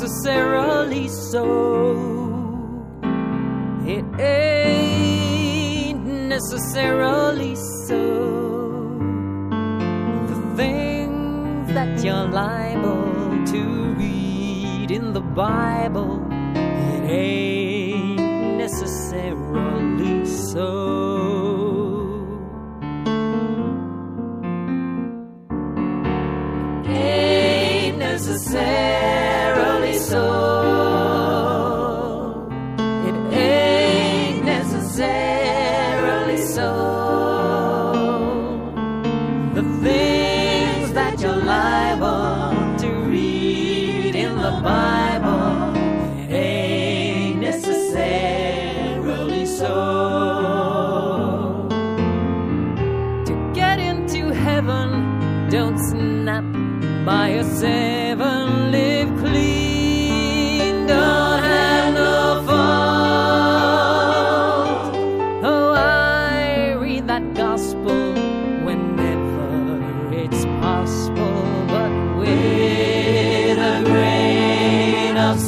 necessarily so. It ain't necessarily so. The things that you're liable to read in the Bible, it ain't necessarily so. Necessarily so. It ain't necessarily so. The things that you're liable to read in the Bible, it ain't necessarily so. To get into heaven, don't snap by a 7, live clean, don't have no fault. Oh, I read that gospel whenever it's possible, but with a grain of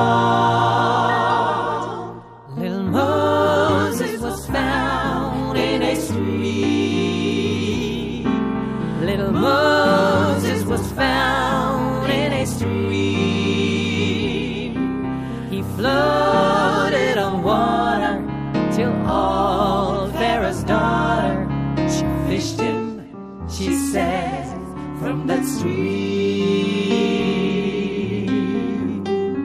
salt. Little Moses was found in a stream. Little Moses was found in a stream. He floated on water till all Pharaoh's daughter, she fished him, she said, from that stream.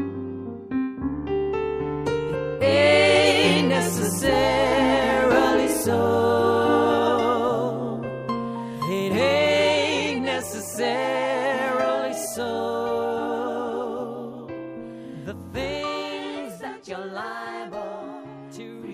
It ain't necessarily so. It ain't necessarily so. The things that you're liable to